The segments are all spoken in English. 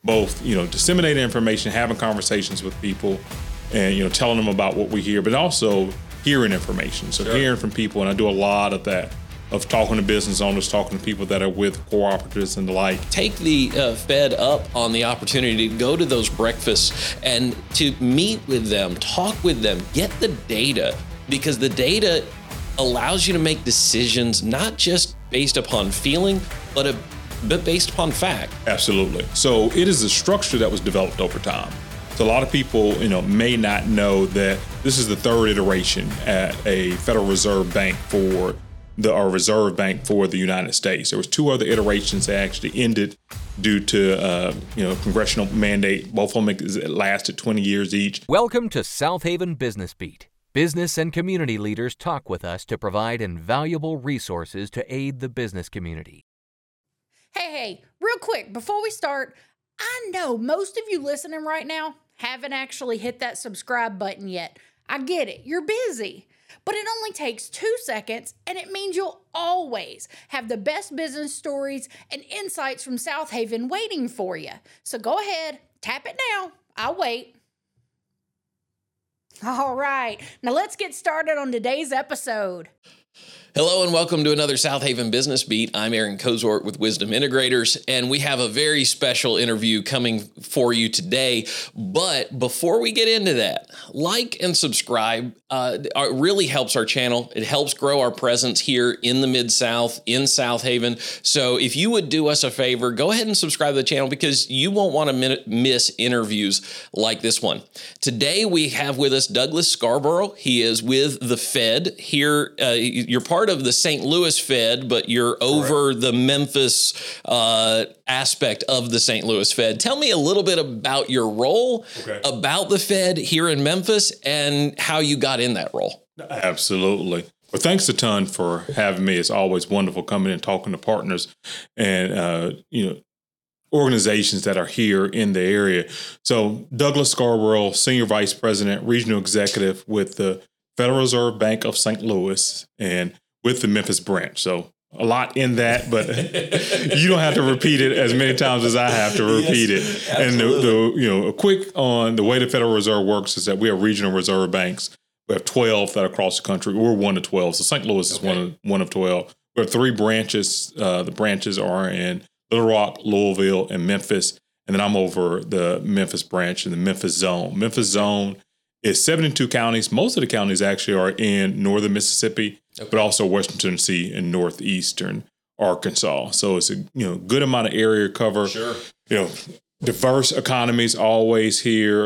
both, disseminating information, having conversations with people, and, telling them about what we hear, but also hearing information. So hearing from people, and I do a lot of that, of talking to business owners, talking to people that are with cooperatives and the like. Take the Fed up on the opportunity to go to those breakfasts and to meet with them, talk with them, get the data, because the data allows you to make decisions not just based upon feeling, but based upon fact. Absolutely. So it is a structure that was developed over time. So a lot of people, may not know that this is the third iteration at a Federal Reserve Bank for Reserve Bank for the United States. There was two other iterations that actually ended due to congressional mandate. Both of them lasted 20 years each. Welcome to South Haven Business Beat. Business and community leaders talk with us to provide invaluable resources to aid the business community. Hey, real quick, before we start, I know most of you listening right now haven't actually hit that subscribe button yet. I get it, you're busy. But it only takes 2 seconds, and it means you'll always have the best business stories and insights from South Haven waiting for you. So go ahead, tap it now. I'll wait. All right, now let's get started on today's episode. Hello and welcome to another South Haven Business Beat. I'm Aaron Kozort with Wisdom Integrators, and we have a very special interview coming for you today. But before we get into that, like and subscribe. It really helps our channel. It helps grow our presence here in the Mid-South, in South Haven. So if you would do us a favor, go ahead and subscribe to the channel because you won't want to miss interviews like this one. Today we have with us Douglas Scarborough. He is with the Fed here. You're part of the St. Louis Fed, but you're over the Memphis aspect of the St. Louis Fed. Tell me a little bit about your role, about the Fed here in Memphis, and how you got in that role. Absolutely. Well, thanks a ton for having me. It's always wonderful coming and talking to partners and, organizations that are here in the area. So Douglas Scarborough, Senior Vice President, Regional Executive with the Federal Reserve Bank of St. Louis and with the Memphis branch. So a lot in that, but you don't have to repeat it as many times as I have to repeat it. Absolutely. And a quick on the way the Federal Reserve works is that we have regional reserve banks. We have 12 that are across the country. We're one of 12. So St. Louis is one of 12. We have 3 branches. The branches are in Little Rock, Louisville, and Memphis. And then I'm over the Memphis branch in the Memphis zone. Memphis zone is 72 counties. Most of the counties actually are in northern Mississippi, but also Western Tennessee and northeastern Arkansas. So it's a good amount of area cover. Sure. Diverse economies always here.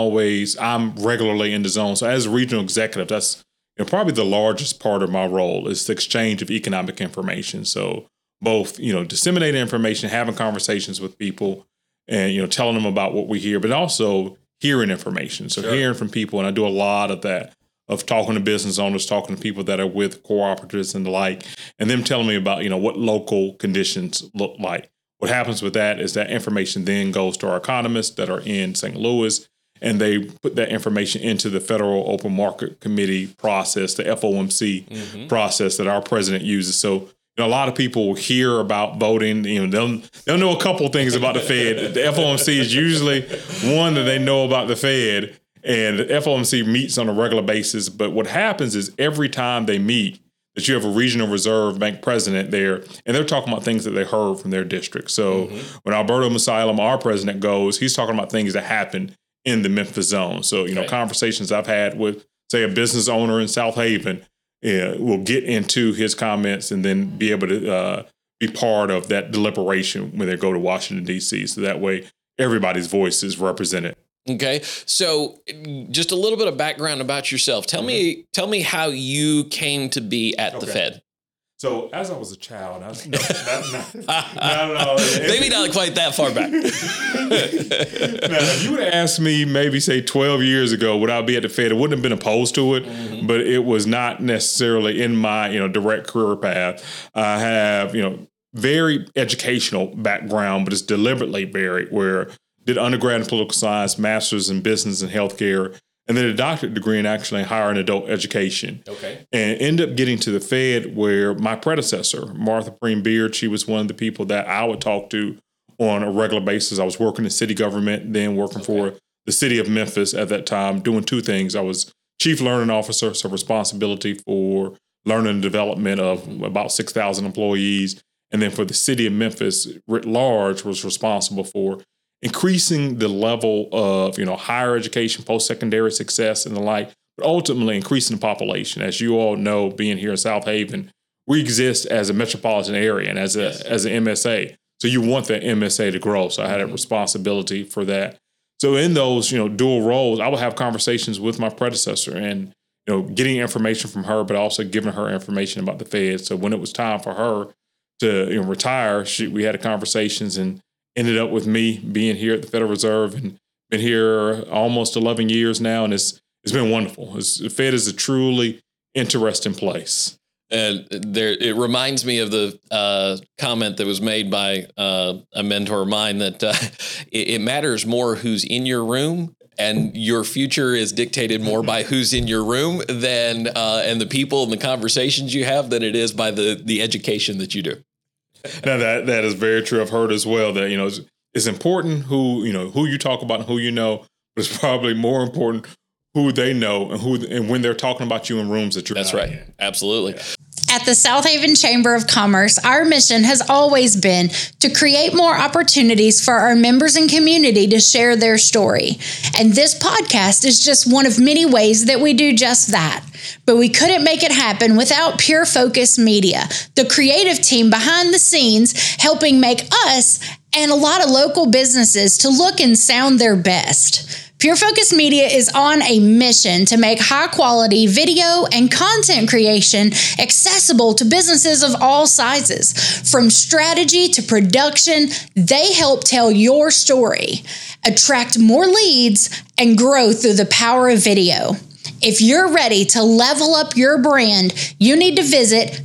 I'm regularly in the zone. So as a regional executive, that's probably the largest part of my role is the exchange of economic information. So both disseminating information, having conversations with people, and telling them about what we hear, but also hearing information. So hearing from people, and I do a lot of that, of talking to business owners, talking to people that are with cooperatives and the like, and them telling me about, what local conditions look like. What happens with that is that information then goes to our economists that are in St. Louis, and they put that information into the Federal Open Market Committee process, the FOMC process that our president uses. So a lot of people hear about voting. They'll know a couple of things about the Fed. The FOMC is usually one that they know about the Fed, and the FOMC meets on a regular basis. But what happens is every time they meet, that you have a regional reserve bank president there, and they're talking about things that they heard from their district. So when Alberto Musallem, our president, goes, he's talking about things that happened in the Memphis zone. So conversations I've had with, say, a business owner in South Haven. We'll get into his comments and then be able to be part of that deliberation when they go to Washington, D.C. So that way everybody's voice is represented. Okay. So just a little bit of background about yourself. Tell me how you came to be at the Fed. So as I was a child, no. Maybe not quite that far back. Now, if you would have asked me maybe say 12 years ago, would I be at the Fed? I wouldn't have been opposed to it, but it was not necessarily in my direct career path. I have very educational background, but it's deliberately varied. Where did undergrad in political science, master's in business and healthcare, and then a doctorate degree in actually higher and adult education. Okay. And ended up getting to the Fed where my predecessor, Martha Preem Beard, she was one of the people that I would talk to on a regular basis. I was working in city government, then working for the city of Memphis at that time, doing two things. I was chief learning officer, so responsibility for learning and development of about 6,000 employees. And then for the city of Memphis writ large, was responsible for increasing the level of, higher education, post-secondary success and the like, but ultimately increasing the population. As you all know, being here in South Haven, we exist as a metropolitan area and as an MSA. So you want that MSA to grow. So I had a responsibility for that. So in those, dual roles, I would have conversations with my predecessor and, getting information from her, but also giving her information about the Fed. So when it was time for her to retire, we had conversations and ended up with me being here at the Federal Reserve and been here almost 11 years now. And it's been wonderful. The Fed is a truly interesting place. And it reminds me of the comment that was made by a mentor of mine that it matters more who's in your room, and your future is dictated more by who's in your room than and the people and the conversations you have than it is by the education that you do. Now that is very true. I've heard as well that it's important who you talk about and who you know, but it's probably more important who they know and when they're talking about you in rooms that you're. That's right. In. Absolutely. Yeah. At the South Haven Chamber of Commerce, our mission has always been to create more opportunities for our members and community to share their story. And this podcast is just one of many ways that we do just that. But we couldn't make it happen without Pure Focus Media, the creative team behind the scenes helping make us and a lot of local businesses to look and sound their best. Pure Focus Media is on a mission to make high-quality video and content creation accessible to businesses of all sizes. From strategy to production, they help tell your story, attract more leads, and grow through the power of video. If you're ready to level up your brand, you need to visit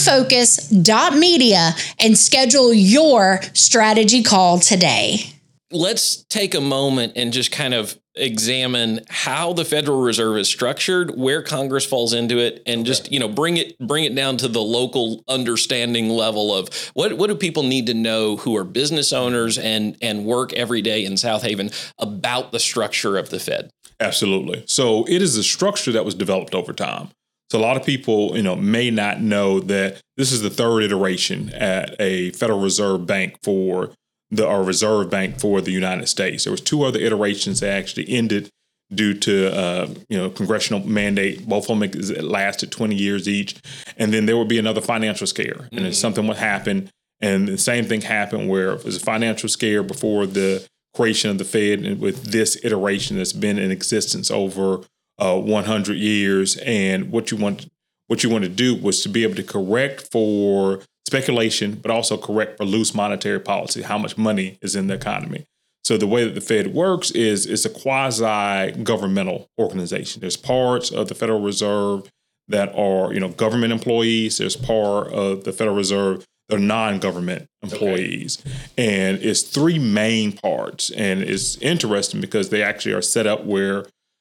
purefocus.media and schedule your strategy call today. Let's take a moment and just kind of examine how the Federal Reserve is structured, where Congress falls into it, and just, bring it down to the local understanding level of what do people need to know who are business owners and work every day in South Haven about the structure of the Fed. Absolutely. So it is a structure that was developed over time. So a lot of people, may not know that this is the third iteration at a Federal Reserve Bank for Reserve Bank for the United States. There was two other iterations that actually ended due to congressional mandate. Both of them lasted 20 years each, and then there would be another financial scare, and then something would happen, and the same thing happened where it was a financial scare before the creation of the Fed, and with this iteration that's been in existence over 100 years. And what you want to do was to be able to correct for speculation, but also correct for loose monetary policy, how much money is in the economy. So the way that the Fed works is it's a quasi-governmental organization. There's parts of the Federal Reserve that are, government employees. There's part of the Federal Reserve that are non-government employees. Okay. And it's three main parts. And it's interesting because they actually are set up where,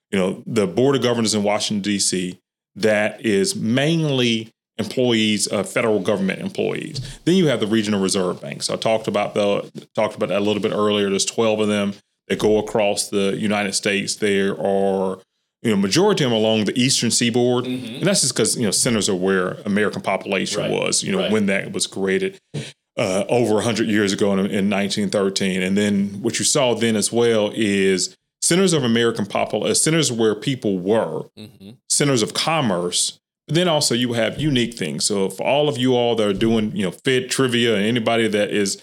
the Board of Governors in Washington, D.C., that is mainly employees of federal government employees. Then you have the regional reserve banks. So I talked about that a little bit earlier. There's 12 of them that go across the United States. There are, majority of them along the eastern seaboard. And that's just because, centers are where American population was, when that was created over 100 years ago in 1913. And then what you saw then as well is centers of American population, centers where people were, centers of commerce. But then also you have unique things. So for all of you all that are doing, Fed trivia, and anybody that is,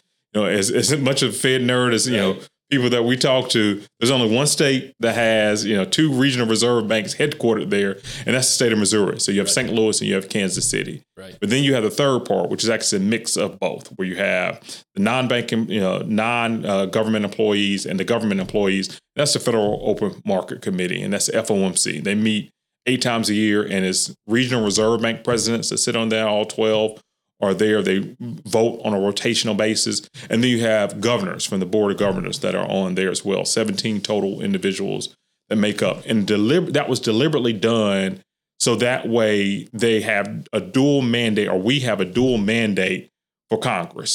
as much of a Fed nerd as, people that we talk to, there's only one state that has, two regional reserve banks headquartered there, and that's the state of Missouri. So you have St. Louis and you have Kansas City. Right. But then you have the third part, which is actually a mix of both, where you have the non-banking, non-government employees and the government employees. That's the Federal Open Market Committee, and that's the FOMC. They meet 8 times a year, and it's regional reserve bank presidents that sit on there. All 12 are there. They vote on a rotational basis. And then you have governors from the Board of Governors that are on there as well. 17 total individuals that make up. And that was deliberately done so that way they have a dual mandate, or we have a dual mandate for Congress.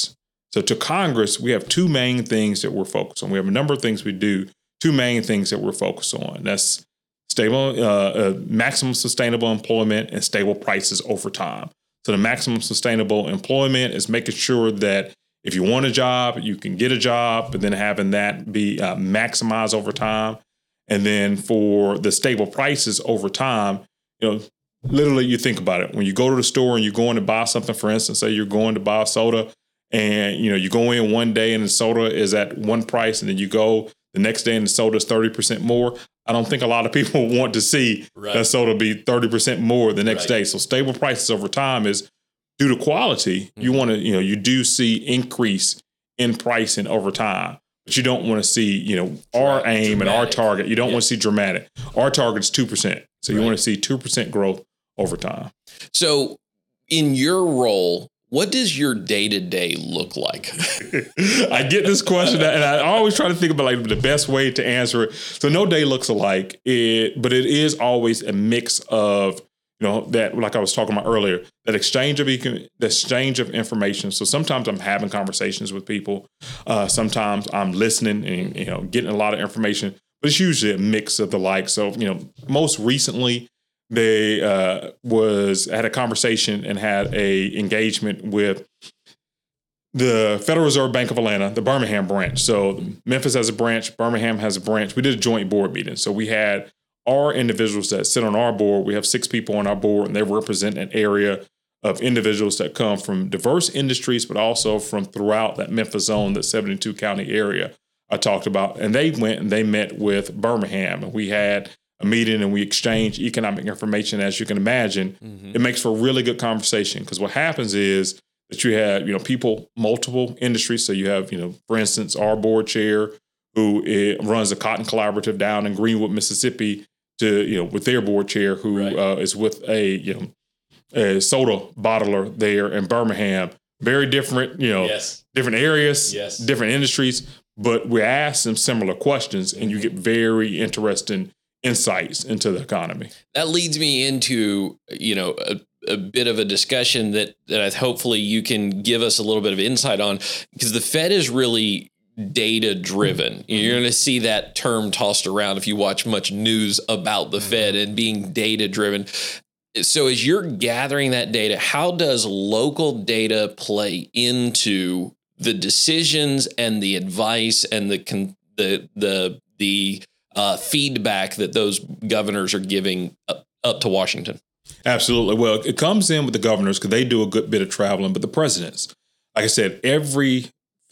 So to Congress, we have two main things that we're focused on. We have a number of things we do, two main things that we're focused on. That's stable, maximum sustainable employment and stable prices over time. So the maximum sustainable employment is making sure that if you want a job, you can get a job, but then having that be maximized over time. And then for the stable prices over time, literally you think about it. When you go to the store and you're going to buy something, for instance, say you're going to buy a soda and, you go in one day and the soda is at one price and then you go the next day and the soda is 30% more. I don't think a lot of people want to see that soda be 30% more the next day. So stable prices over time is due to quality. You want to, you do see increase in pricing over time, but you don't want to see, our aim and our target. You don't want to see dramatic. Our target is 2%. So you want to see 2% growth over time. So in your role, what does your day-to-day look like? I get this question and I always try to think about like the best way to answer it. So no day looks alike, but it is always a mix of, that, like I was talking about earlier, that exchange of information. So sometimes I'm having conversations with people. Sometimes I'm listening and, getting a lot of information, but it's usually a mix of the like. So, most recently, they had a conversation and had a engagement with the Federal Reserve Bank of Atlanta, the Birmingham branch. So Memphis has a branch, Birmingham has a branch. We did a joint board meeting. So we had our individuals that sit on our board. We have 6 people on our board, and they represent an area of individuals that come from diverse industries, but also from throughout that Memphis zone, that 72 county area I talked about. And they went and they met with Birmingham, and we had a meeting and we exchanged economic information. As you can imagine, it makes for a really good conversation, because what happens is that you have, people, multiple industries. So you have, for instance, our board chair who runs the Cotton Collaborative down in Greenwood, Mississippi, to, with their board chair who is with a soda bottler there in Birmingham. Very different, different areas, different industries, but we ask them similar questions and you get very interesting insights into the economy. That leads me into, a bit of a discussion that hopefully you can give us a little bit of insight on, because the Fed is really data driven. You're going to see that term tossed around if you watch much news about the Fed and being data driven. So as you're gathering that data, how does local data play into the decisions and the advice and the feedback that those governors are giving up to Washington? Absolutely. Well, it comes in with the governors because they do a good bit of traveling, but the presidents, like I said, every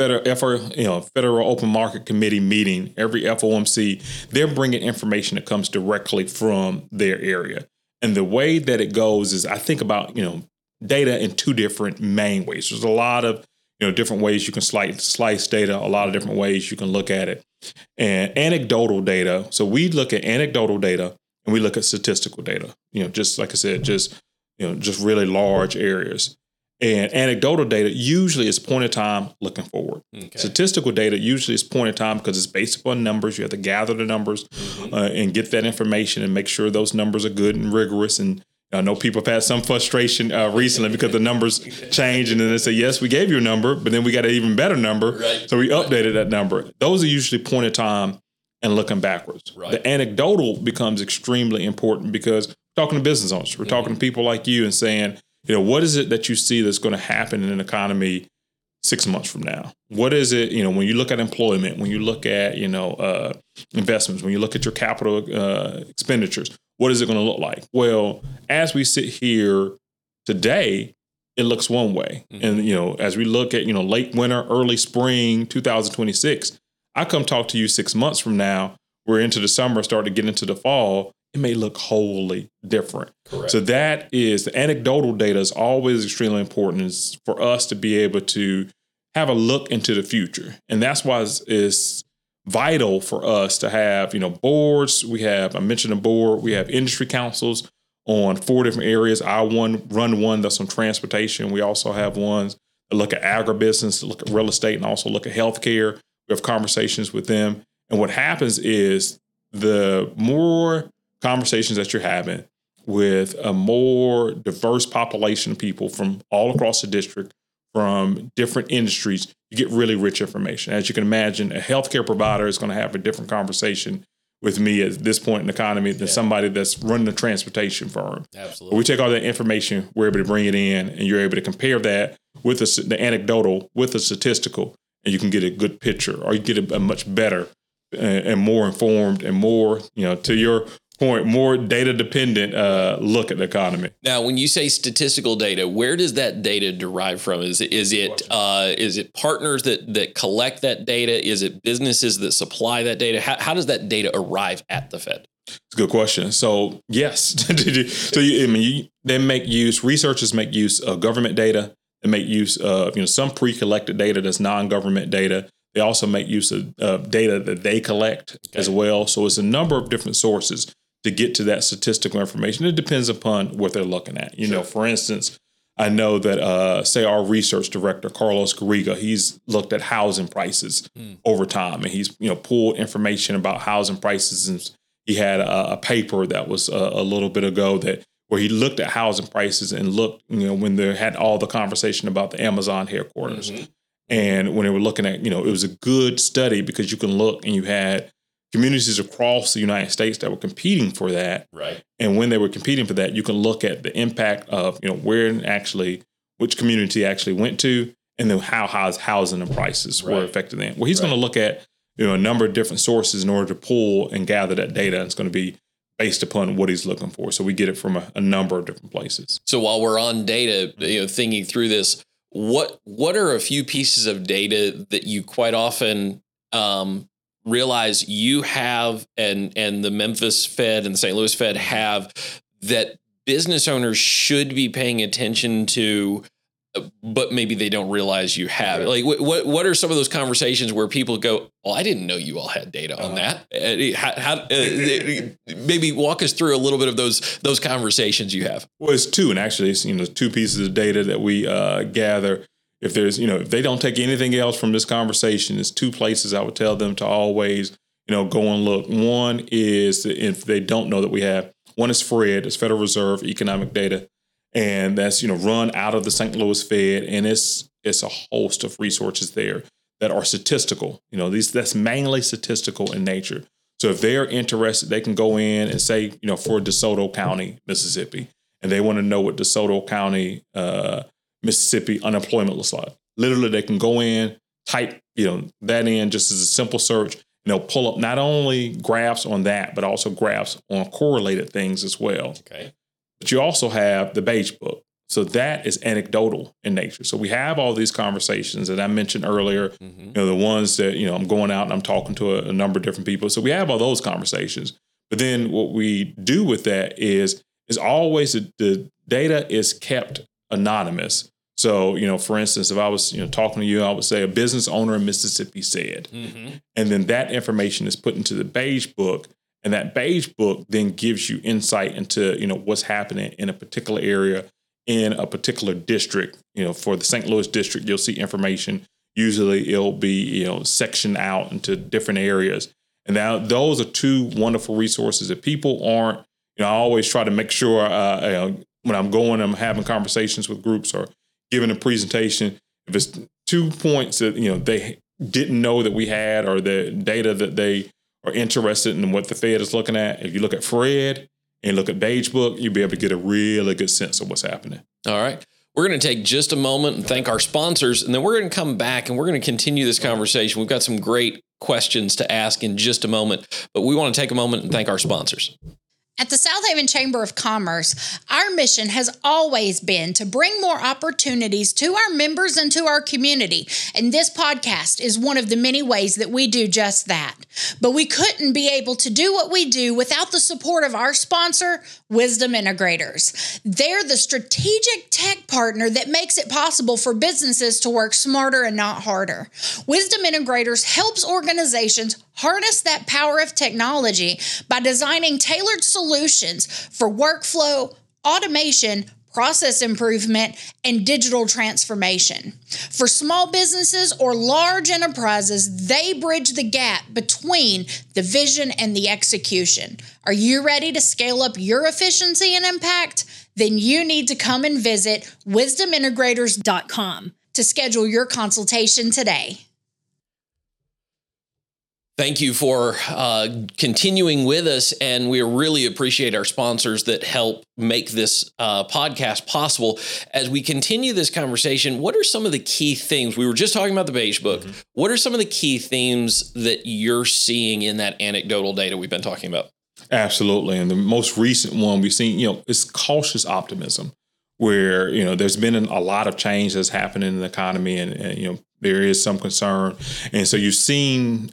Federal Open Market Committee meeting, every FOMC, they're bringing information that comes directly from their area. And the way that it goes is, I think about, data in 2 different main ways. There's a lot of, different ways you can slice data, a lot of different ways you can look at it. And anecdotal data. So we look at anecdotal data and we look at statistical data, just like I said, just really large areas. And anecdotal data usually is point in time looking forward. Okay. Statistical data usually is point in time because it's based upon numbers. You have to gather the numbers and get that information and make sure those numbers are good and rigorous. And I know people have had some frustration recently because the numbers change and then they say, yes, we gave you a number, but then we got an even better number. Right. So we updated that number. Those are usually point in time and looking backwards. Right. The anecdotal becomes extremely important because we're talking to business owners. We're talking to people like you and saying, what is it that you see that's going to happen in an economy 6 months from now? What is it, when you look at employment, when you look at, investments, when you look at your capital expenditures, what is it going to look like? Well, as we sit here today, it looks one way. And, as we look at, late winter, early spring, 2026, I come talk to you 6 months from now, we're into the summer, start to get into the fall, it may look wholly different. Correct. So that is, the anecdotal data is always extremely important, is for us to be able to have a look into the future. And that's why it's vital for us to have, boards. I mentioned a board, we have industry councils on 4 different areas. I run one that's on transportation. We also have ones that look at agribusiness, look at real estate, and also look at healthcare. We have conversations with them. And what happens is the more conversations that you're having with a more diverse population of people from all across the district, from different industries, you get really rich information. As you can imagine, a healthcare provider is going to have a different conversation with me at this point in the economy than somebody that's running a transportation firm. Absolutely. We take all that information, we're able to bring it in, and you're able to compare that with the anecdotal with the statistical, and you can get a good picture, or you get a much better and more informed and more, to your point, more data dependent look at the economy. Now, when you say statistical data, where does that data derive from? Is it partners that collect that data? Is it businesses that supply that data? How does that data arrive at the Fed? It's a good question. So yes, researchers make use of government data. They make use of some pre-collected data that's non-government data. They also make use of data that they collect as well. So it's a number of different sources to get to that statistical information. It depends upon what they're looking at. For instance, I know that, say, our research director, Carlos Garriga, he's looked at housing prices over time, and he's, pulled information about housing prices. And he had a paper that was a little bit ago where he looked at housing prices and looked, when they had all the conversation about the Amazon headquarters. Mm-hmm. And when they were looking at, it was a good study because you can look and you had communities across the United States that were competing for that. Right. And when they were competing for that, you can look at the impact of, which community actually went to, and then how housing and prices were affected then. Well, he's going to look at, a number of different sources in order to pull and gather that data. It's going to be based upon what he's looking for. So we get it from a number of different places. So while we're on data, thinking through this, what are a few pieces of data that you quite often realize you have and the Memphis Fed and the St. Louis Fed have that business owners should be paying attention to, but maybe they don't realize you have it? Like, what are some of those conversations where people go, "Well, I didn't know you all had data on that." Maybe walk us through a little bit of those conversations you have. Well, it's two, and actually, it's, two pieces of data that we gather. If there's, if they don't take anything else from this conversation, it's two places I would tell them to always, go and look. One is, if they don't know that we have, one is FRED, it's Federal Reserve Economic Data. And that's, run out of the St. Louis Fed. And it's a host of resources there that are statistical. That's mainly statistical in nature. So if they're interested, they can go in and say, for DeSoto County, Mississippi, and they want to know what DeSoto County, Mississippi unemployment looks like. Literally, they can go in, type, that in just as a simple search, and they'll pull up not only graphs on that, but also graphs on correlated things as well. Okay. But you also have the Beige Book. So that is anecdotal in nature. So we have all these conversations that I mentioned earlier, the ones that, I'm going out and I'm talking to a number of different people. So we have all those conversations. But then what we do with that is always the data is kept anonymous. So, for instance, if I was, talking to you, I would say a business owner in Mississippi said, and then that information is put into the Beige Book. And that Beige Book then gives you insight into, what's happening in a particular area, in a particular district. For the St. Louis district, you'll see information. Usually it'll be, sectioned out into different areas. And now those are two wonderful resources that people aren't, I always try to make sure when I'm going, I'm having conversations with groups or giving a presentation, if it's 2 points that, they didn't know that we had, or the data that they are interested in what the Fed is looking at. If you look at FRED and look at Beige Book, you'll be able to get a really good sense of what's happening. All right. We're going to take just a moment and thank our sponsors, and then we're going to come back and we're going to continue this conversation. We've got some great questions to ask in just a moment, but we want to take a moment and thank our sponsors. At the Southaven Chamber of Commerce, our mission has always been to bring more opportunities to our members and to our community, and this podcast is one of the many ways that we do just that. But we couldn't be able to do what we do without the support of our sponsor, Wisdom Integrators. They're the strategic tech partner that makes it possible for businesses to work smarter and not harder. Wisdom Integrators helps organizations harness that power of technology by designing tailored solutions for workflow, automation, process improvement, and digital transformation. For small businesses or large enterprises, they bridge the gap between the vision and the execution. Are you ready to scale up your efficiency and impact? Then you need to come and visit wisdomintegrators.com. to schedule your consultation today. Thank you for continuing with us, and we really appreciate our sponsors that help make this podcast possible. As we continue this conversation, what are some of the key themes? We were just talking about the Beige Book. Mm-hmm. What are some of the key themes that you're seeing in that anecdotal data we've been talking about? Absolutely. And the most recent one we've seen, is cautious optimism, where, there's been a lot of change that's happening in the economy and there is some concern. And so you've seen,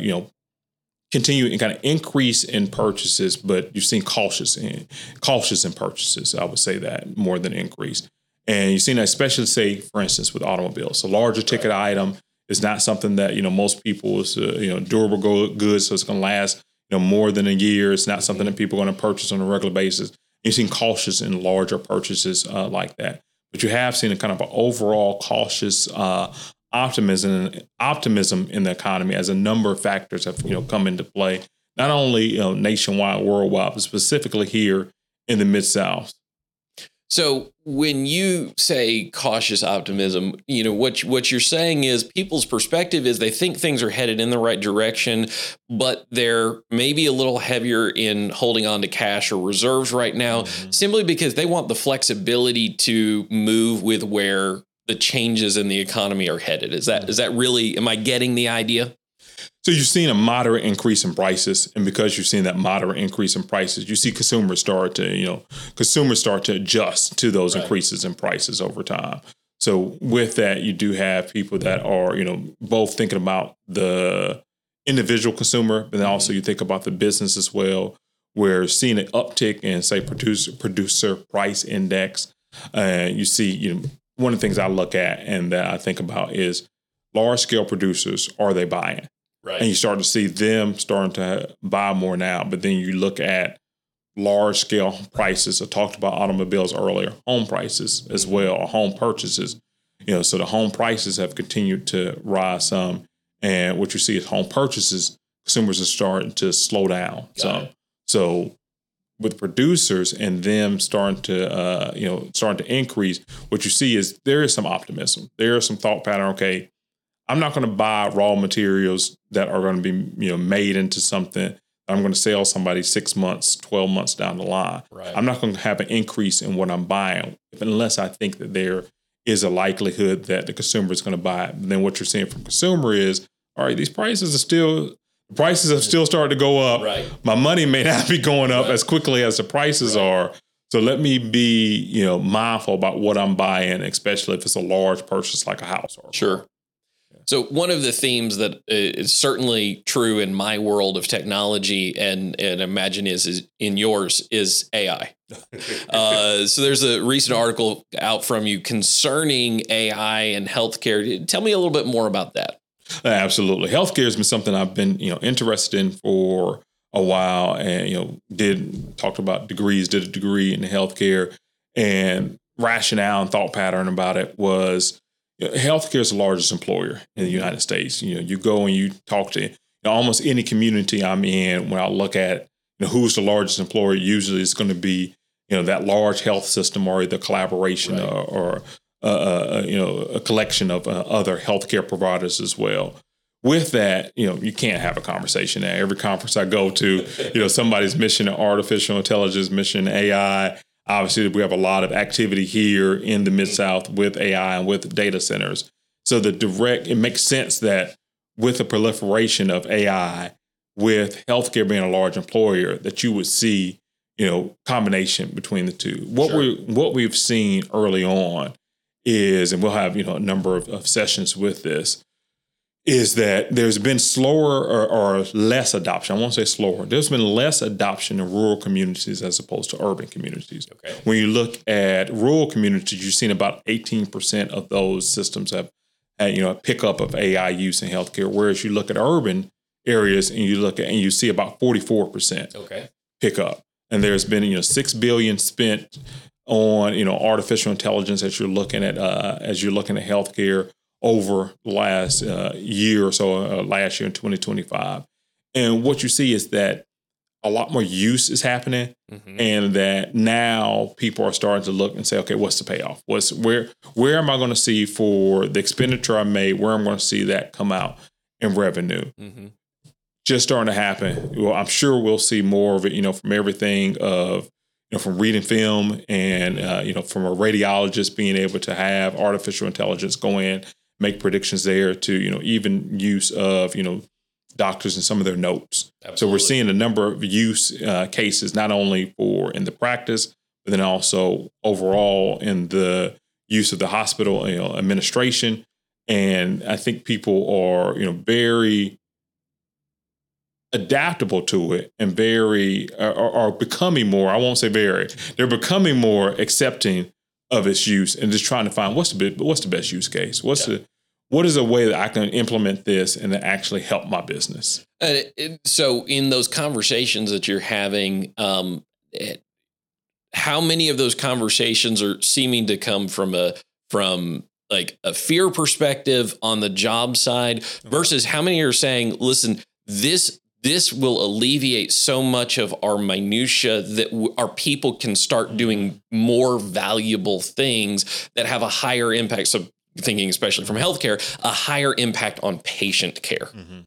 continue kind of increase in purchases, but you've seen cautious in purchases. I would say that more than increase. And you've seen that especially, say, for instance, with automobiles. A larger ticket item is not something that, most people is, durable goods. So it's going to last, more than a year. It's not something that people are going to purchase on a regular basis. You've seen cautious in larger purchases like that. But you have seen a kind of an overall cautious optimism in the economy as a number of factors have come into play, not only nationwide, worldwide, but specifically here in the Mid-South. So when you say cautious optimism, what you're saying is people's perspective is they think things are headed in the right direction, but they're maybe a little heavier in holding on to cash or reserves right now, simply because they want the flexibility to move with where the changes in the economy are headed. Is that really, am I getting the idea? So you've seen a moderate increase in prices, and because you've seen that moderate increase in prices, you see consumers start to adjust to those increases in prices over time. So with that, you do have people that are, both thinking about the individual consumer, but then also you think about the business as well. We're seeing an uptick in, say, producer price index. You see, one of the things I look at and that I think about is large scale producers, are they buying? Right. And you start to see them starting to buy more now. But then you look at large scale prices. I talked about automobiles earlier, home prices as well, or home purchases. So the home prices have continued to rise some. And what you see is home purchases, consumers are starting to slow down some. So with producers and them starting to increase, what you see is there is some optimism. There is some thought pattern. Okay, I'm not going to buy raw materials that are going to be, made into something I'm going to sell somebody 6 months, 12 months down the line. Right. I'm not going to have an increase in what I'm buying unless I think that there is a likelihood that the consumer is going to buy it. And then what you're seeing from consumer is, all right, these prices have still started to go up. Right. My money may not be going up as quickly as the prices are. So let me be, mindful about what I'm buying, especially if it's a large purchase like a house. Sure. So one of the themes that is certainly true in my world of technology and imagine is in yours is AI. So there's a recent article out from you concerning AI and healthcare. Tell me a little bit more about that. Absolutely. Healthcare has been something I've been, interested in for a while, and, talked about degrees, did a degree in healthcare, and rationale and thought pattern about it was healthcare is the largest employer in the United States. You go and you talk to almost any community I'm in. When I look at who's the largest employer, usually it's going to be that large health system or the collaboration or a collection of other healthcare providers as well. With that, you can't have a conversation there. Every conference I go to, somebody's mission in artificial intelligence, mission in AI. Obviously, we have a lot of activity here in the Mid-South with AI and with data centers. So it makes sense that with the proliferation of AI, with healthcare being a large employer, that you would see, combination between the two. What we've seen early on is, and we'll have, a number of sessions with this, is that there's been slower or less adoption. I won't say slower. There's been less adoption in rural communities as opposed to urban communities. Okay. When you look at rural communities, you've seen about 18% of those systems have had, a pickup of AI use in healthcare. Whereas you look at urban areas and you see about 44% pickup. And there's been, $6 billion spent on, artificial intelligence as you're looking at healthcare over the last year or so, last year in 2025. And what you see is that a lot more use is happening, and that now people are starting to look and say, okay, what's the payoff? Where am I going to see for the expenditure I made? Where I'm going to see that come out in revenue? Just starting to happen. Well, I'm sure we'll see more of it, from everything of, from reading film and, from a radiologist being able to have artificial intelligence go in, make predictions there to, even use of, doctors and some of their notes. Absolutely. So we're seeing a number of use cases, not only for in the practice, but then also overall in the use of the hospital, administration. And I think people are, very adaptable to it and are becoming more, I won't say very, they're becoming more accepting of its use and just trying to find what's the best use case? What is a way that I can implement this and that actually help my business? So in those conversations that you're having, how many of those conversations are seeming to come from a fear perspective on the job side versus how many are saying, listen, this will alleviate so much of our minutia that our people can start doing more valuable things that have a higher impact. So thinking especially from healthcare, a higher impact on patient care.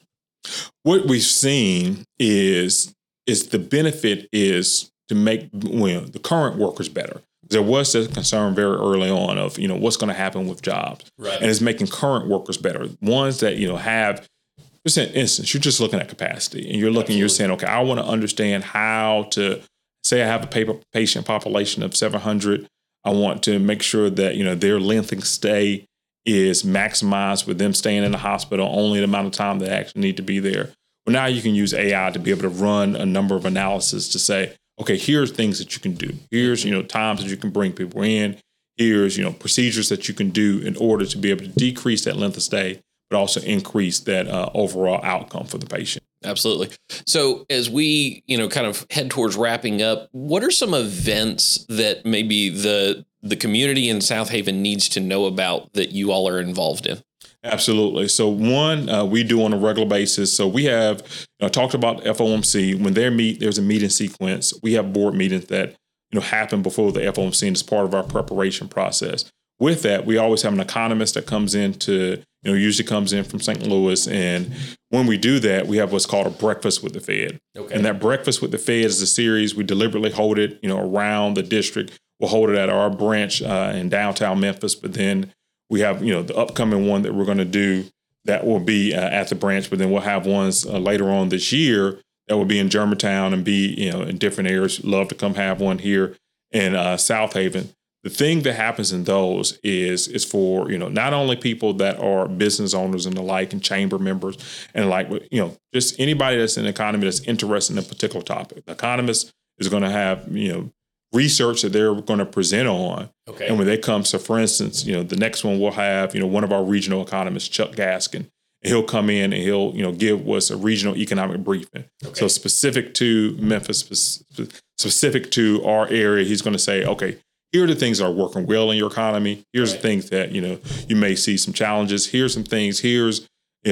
What we've seen is the benefit is to make the current workers better. There was a concern very early on of, what's going to happen with jobs. Right. And it's making current workers better. Ones that, have, just an instance, you're just looking at capacity and you're looking, you're saying, okay, I want to understand how to say I have a patient population of 700. I want to make sure that, their length of stay is maximized with them staying in the hospital only the amount of time they actually need to be there. Well, now you can use AI to be able to run a number of analysis to say, okay, here's things that you can do. Here's, times that you can bring people in. Here's, procedures that you can do in order to be able to decrease that length of stay, but also increase that overall outcome for the patient. Absolutely. So as we, kind of head towards wrapping up, what are some events that maybe the community in South Haven needs to know about that you all are involved in? Absolutely. So one, we do on a regular basis. So we have talked about FOMC. When they meet, there's a meeting sequence. We have board meetings that happen before the FOMC and as part of our preparation process. With that, we always have an economist that comes in usually comes in from St. Louis. And when we do that, we have what's called a breakfast with the Fed. Okay. And that breakfast with the Fed is a series. We deliberately hold it, around the district. We'll hold it at our branch in downtown Memphis, but then we have, the upcoming one that we're going to do that will be at the branch, but then we'll have ones later on this year that will be in Germantown and be, in different areas. Love to come have one here in South Haven. The thing that happens in those is for, not only people that are business owners and the like and chamber members and just anybody that's in the economy that's interested in a particular topic. The economist is going to have, research that they're going to present on. Okay. And when they come, so for instance, the next one we'll have, one of our regional economists, Chuck Gaskin, and he'll come in and he'll, give us a regional economic briefing. Okay. So specific to Memphis, specific to our area, he's going to say, okay, here are the things that are working well in your economy. Here's the things that, you may see some challenges. Here's some things. Here's,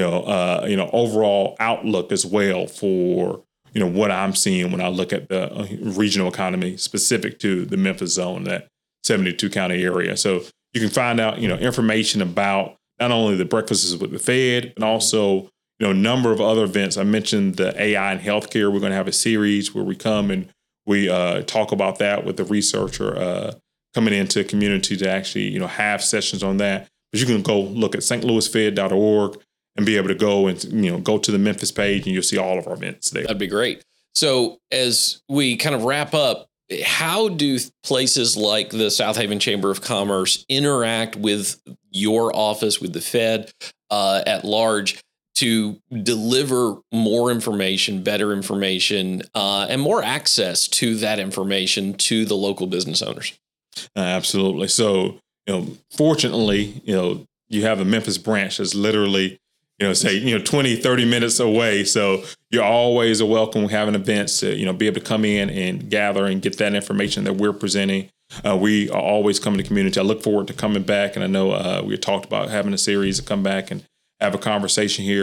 overall outlook as well for, what I'm seeing when I look at the regional economy specific to the Memphis zone, that 72 county area. So you can find out, information about not only the breakfasts with the Fed, but also, a number of other events. I mentioned the AI in healthcare. We're going to have a series where we come and we talk about that with the researcher coming into community to actually, have sessions on that. But you can go look at stlouisfed.org and be able to go and, go to the Memphis page and you'll see all of our events there. That'd be great. So as we kind of wrap up, how do places like the South Haven Chamber of Commerce interact with your office, with the Fed at large to deliver more information, better information, and more access to that information to the local business owners? Absolutely. So, fortunately, you have a Memphis branch that's literally, 20, 30 minutes away. So you're always welcome having events to, be able to come in and gather and get that information that we're presenting. We are always coming to community. I look forward to coming back. And I know we talked about having a series to come back and have a conversation here.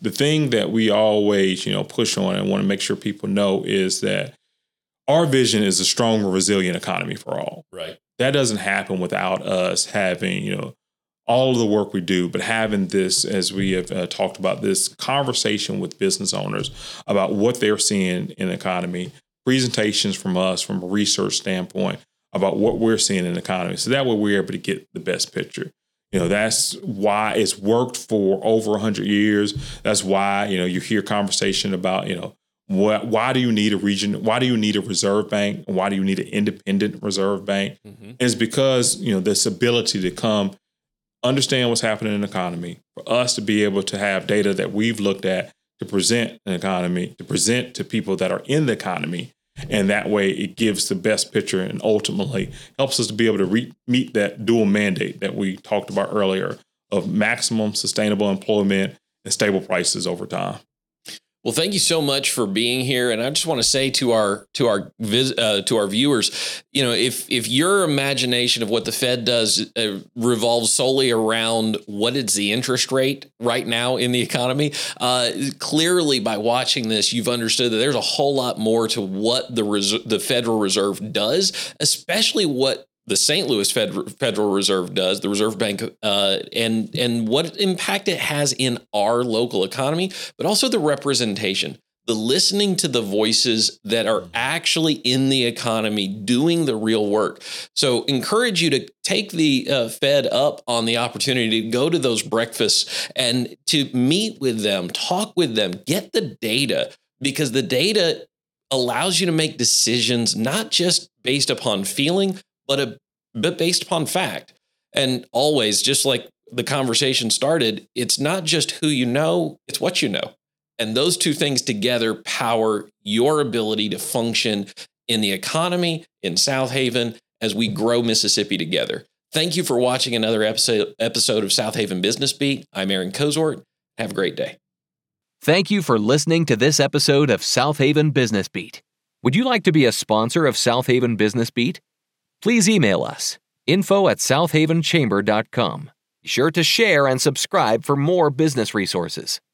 the thing that we always, push on and want to make sure people know is that our vision is a strong, resilient economy for all. Right. That doesn't happen without us having, all of the work we do, but having this, as we have talked about, this conversation with business owners about what they're seeing in the economy, presentations from us from a research standpoint about what we're seeing in the economy. So that way we're able to get the best picture. That's why it's worked for over 100 years. That's why, you hear conversation about, why do you need a region? Why do you need a reserve bank? Why do you need an independent reserve bank? Mm-hmm. And it's because, this ability to come understand what's happening in the economy, for us to be able to have data that we've looked at to present an economy, to present to people that are in the economy. And that way it gives the best picture and ultimately helps us to be able to meet that dual mandate that we talked about earlier of maximum sustainable employment and stable prices over time. Well, thank you so much for being here, and I just want to say to our viewers, if your imagination of what the Fed does revolves solely around what is the interest rate right now in the economy, clearly by watching this, you've understood that there's a whole lot more to what the Federal Reserve does, especially what the St. Louis Federal Reserve does, the Reserve Bank, and what impact it has in our local economy, but also the representation, the listening to the voices that are actually in the economy doing the real work. So encourage you to take the Fed up on the opportunity to go to those breakfasts and to meet with them, talk with them, get the data, because the data allows you to make decisions not just based upon feeling, but based upon fact. And always, just like the conversation started, it's not just who you know, it's what you know. And those two things together power your ability to function in the economy, in South Haven, as we grow Mississippi together. Thank you for watching another episode of South Haven Business Beat. I'm Aaron Kozort. Have a great day. Thank you for listening to this episode of South Haven Business Beat. Would you like to be a sponsor of South Haven Business Beat? Please email us, info@southavenchamber.com. Be sure to share and subscribe for more business resources.